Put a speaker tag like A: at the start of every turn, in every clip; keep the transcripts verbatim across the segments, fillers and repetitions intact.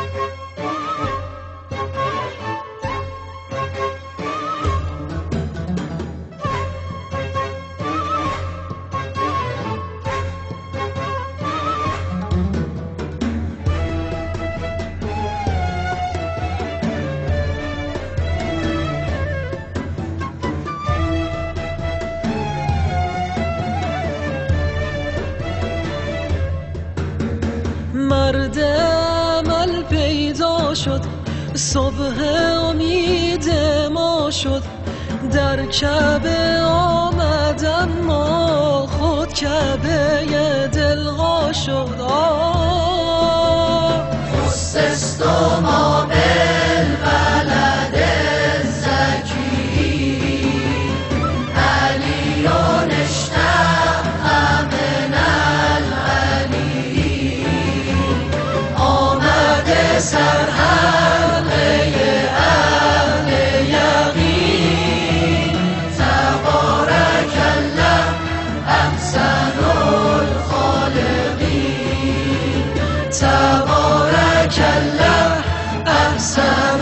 A: مرد عمل پیدا شد، صبح امید ما شد، در کعبه آمد اما خود کعبه دلها شد.
B: خصصت ما بالولد الزکی علی اشتق من العلی آمده سرحلقه اهل یقین تبارک الله احسن الخالقین تبارک الله احسن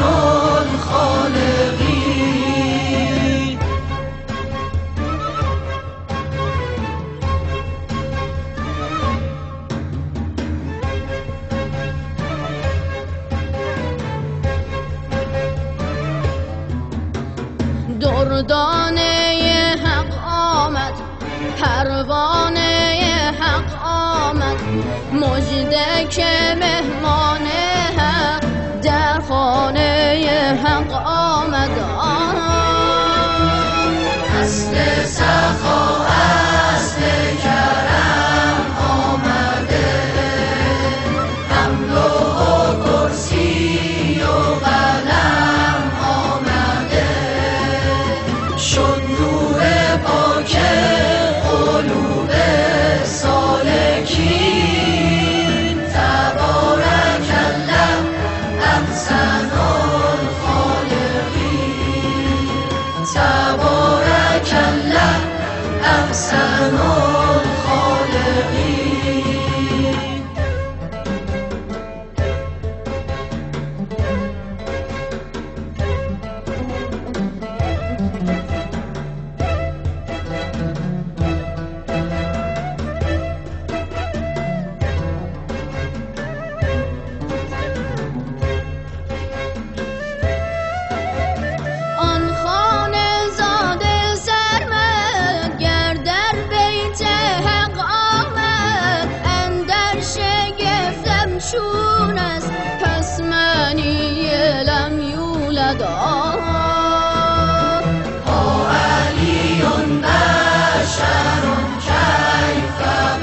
B: الخالقین.
C: دردانه حق آمد، پروانه حق آمد، مژده که مهمان حق در خانه حق آمد.
B: اصل سخا اصل کرم آمده، حمل و کرسی و قلم آمده، شد نور پاک قلوب سالکین تبارک الله احسن الخالقین تبارک الله احسن الخالقین.
C: آن خانه زاده سرمد گر در بیت حق آمد، اندر شگفتم چون است پس معنی لم یولد.
B: ها علی بشر کیف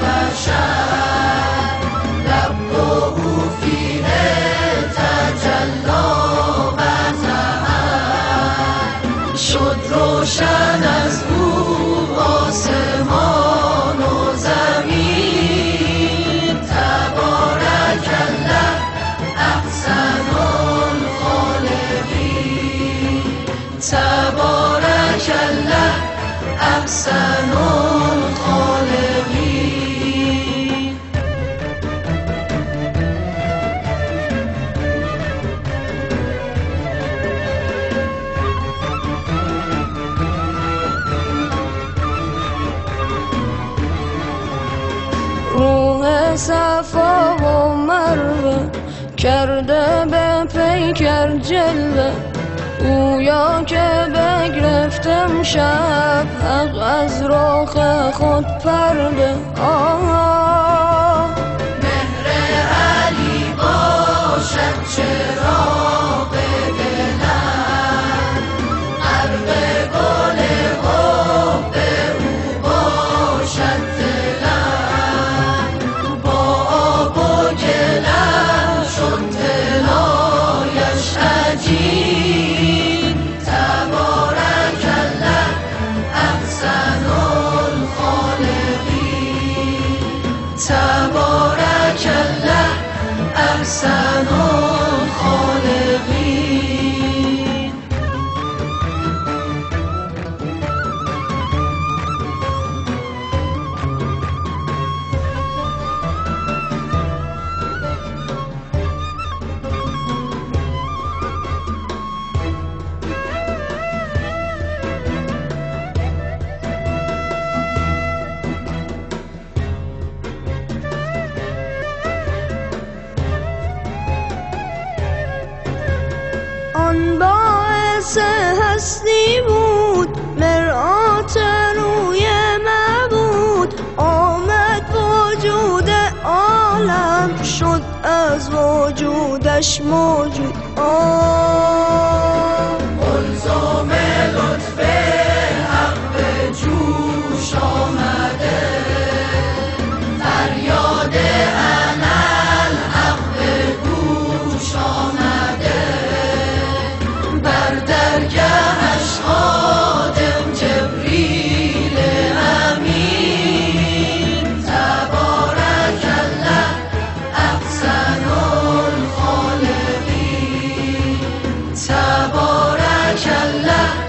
B: بشر ربه فیه تجلی و ظهر، شد روشن از او آسمان و زمین تبارک الله احسن الخالقین تبارک الله احسن الخالقین.
D: روح صفا و مروه کرده به پیکر جلوه، گویا که بگرفتم شب حق از رخ خود پرده. آه
B: مهر علی باشد چراغ دلم، غرق گل حب او باشد دلم، با آب و گلم شد طلایش عجین تبارک الله احسن الخالقین تبارک الله احسن الخالقین.
D: باعث هستی بود، مرآت روی معبود. آمد وجود عالم، شد از وجودش موجود. آه
B: قلزم لطف حق به جوش آمده، فریاد انالحق به گوش آمده. بر درگهش خادم جبریل امین، تبارک الله احسن الخالقین، تبارک الله